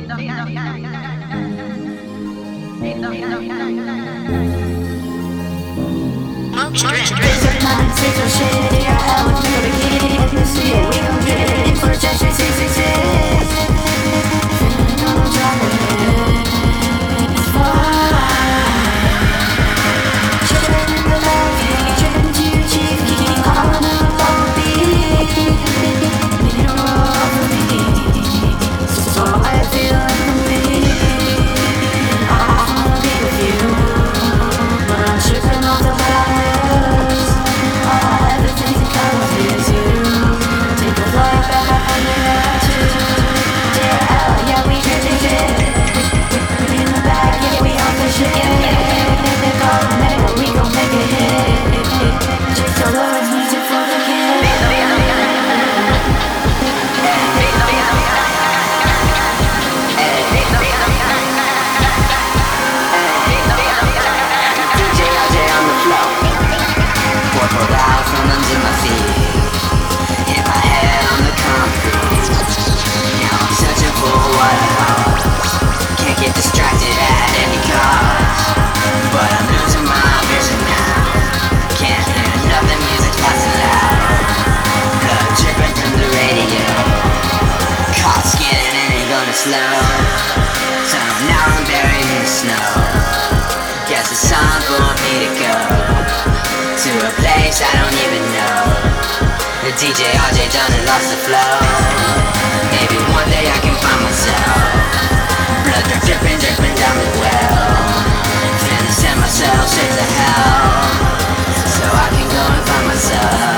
Slow. So now I'm buried in the snow. Guess it's time for me to go to a place I don't even know. The DJ RJ done and lost the flow. Maybe one day I can find myself. Blood dripping down the well. Finna send myself straight to hell, so I can go and find myself.